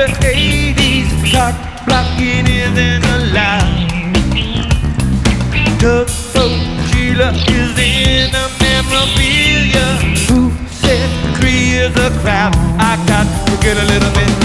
the 80s, cock blocking isn't allowed. Tugboat Sheila is in the memorabilia. Who said three is a crowd? I got to get a little bit